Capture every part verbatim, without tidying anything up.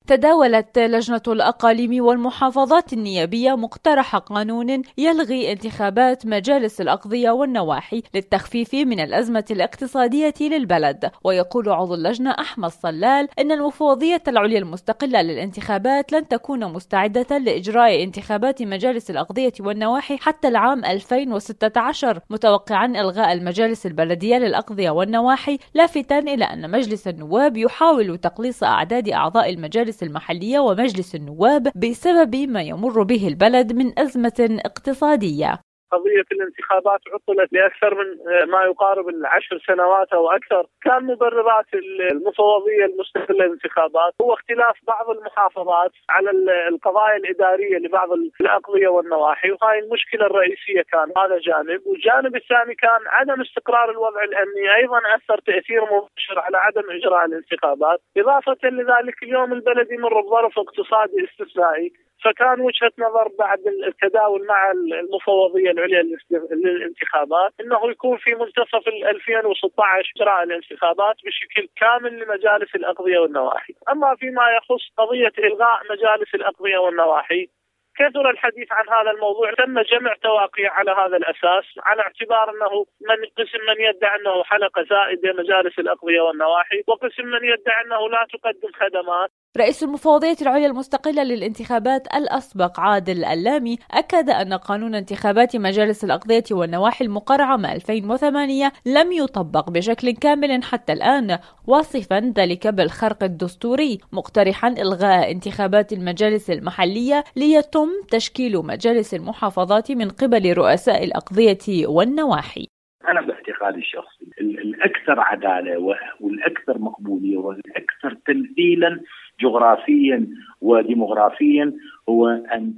تداولت لجنة الأقاليم والمحافظات النيابية مقترح قانون يلغي انتخابات مجالس الأقضية والنواحي للتخفيف من الأزمة الاقتصادية للبلد. ويقول عضو اللجنة أحمد صلال إن المفوضية العليا المستقلة للانتخابات لن تكون مستعدة لإجراء انتخابات مجالس الأقضية والنواحي حتى العام ألفين وستة عشر، متوقعا إلغاء المجالس البلدية للأقضية والنواحي، لافتا إلى أن مجلس النواب يحاول تقليص أعداد أعضاء المجالس المحلية ومجلس النواب بسبب ما يمر به البلد من أزمة اقتصادية. قضية الانتخابات عطلت لأكثر من ما يقارب العشر سنوات أو أكثر. كان مبررات المفوضية المستقلة للانتخابات هو اختلاف بعض المحافظات على القضايا الإدارية لبعض الأقضية والنواحي، وهاي المشكلة الرئيسية كان هذا جانب. والجانب الثاني كان عدم استقرار الوضع الأمني، أيضا أثر تأثير مباشر على عدم إجراء الانتخابات. إضافة لذلك اليوم البلد يمر بظرف اقتصادي استثنائي، فكان وجهة نظر بعد التداول مع المفوضية العليا للانتخابات انه يكون في منتصف ألفين وستة عشر اجراء الانتخابات بشكل كامل لمجالس الاقضية والنواحي. اما فيما يخص قضية الغاء مجالس الاقضية والنواحي، كثر الحديث عن هذا الموضوع، تم جمع تواقيع على هذا الأساس، على اعتبار أنه من قسم من يدعي أنه حلقة زائدة مجالس الأقضية والنواحي، وقسم من يدعي أنه لا تقدم خدمات. رئيس المفوضية العليا المستقلة للانتخابات الأسبق عادل اللامي أكد أن قانون انتخابات مجالس الأقضية والنواحي المقرر عام ألفين وثمانية لم يطبق بشكل كامل حتى الآن، واصفا ذلك بالخرق الدستوري، مقترحا إلغاء انتخابات المجالس المحلية ليتم تشكيل مجالس المحافظات من قبل رؤساء الأقضية والنواحي. أنا باعتقادي الشخصي الأكثر عدالة والأكثر مقبولية والأكثر تمثيلا جغرافيا وديموغرافيا هو أن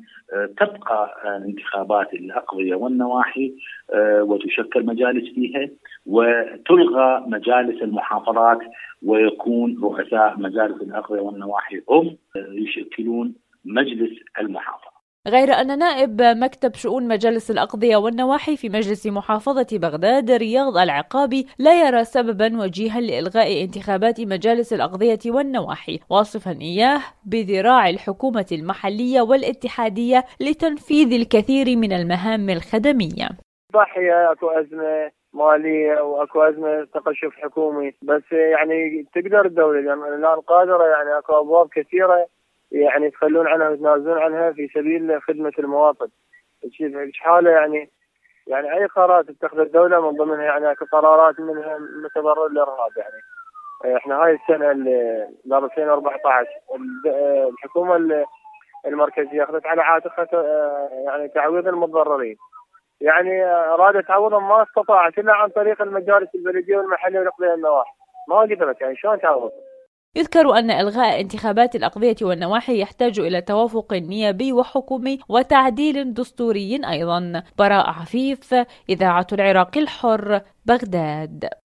تبقى انتخابات الأقضية والنواحي وتشكل مجالس فيها، وتلغى مجالس المحافظات ويكون رؤساء مجالس الأقضية والنواحي هم يشكلون مجلس المحافظة. غير أن نائب مكتب شؤون مجالس الأقضية والنواحي في مجلس محافظة بغداد رياض العقابي لا يرى سببا وجيها لإلغاء انتخابات مجالس الأقضية والنواحي، واصفا إياه بذراع الحكومة المحلية والاتحادية لتنفيذ الكثير من المهام الخدمية. ضحية اكو أزمة مالية واكو أزمة تقشف حكومي، بس يعني تقدر الدولة الآن قادرة، يعني اكو أبواب كثيرة يعني يتخلون عنها ويتنازلون عنها في سبيل خدمة المواطن. حالة يعني يعني أي قرارات تتخذ الدولة من ضمنها يعني قرارات منها متضرر الإرهاب. يعني إحنا هاي السنة اللي ألفين وأربعة عشر الحكومة المركزية أخذت على عاتقها يعني تعويض المتضررين، يعني أرادت تعويضهم ما استطاعت إلا عن طريق المجالس البلدية والمحلية والأقضية والنواحي، ما قدرت. يعني شلون تعوض؟ يذكر أن إلغاء انتخابات الأقضية والنواحي يحتاج إلى توافق نيابي وحكومي وتعديل دستوري أيضا. براء عفيف، إذاعة العراق الحر، بغداد.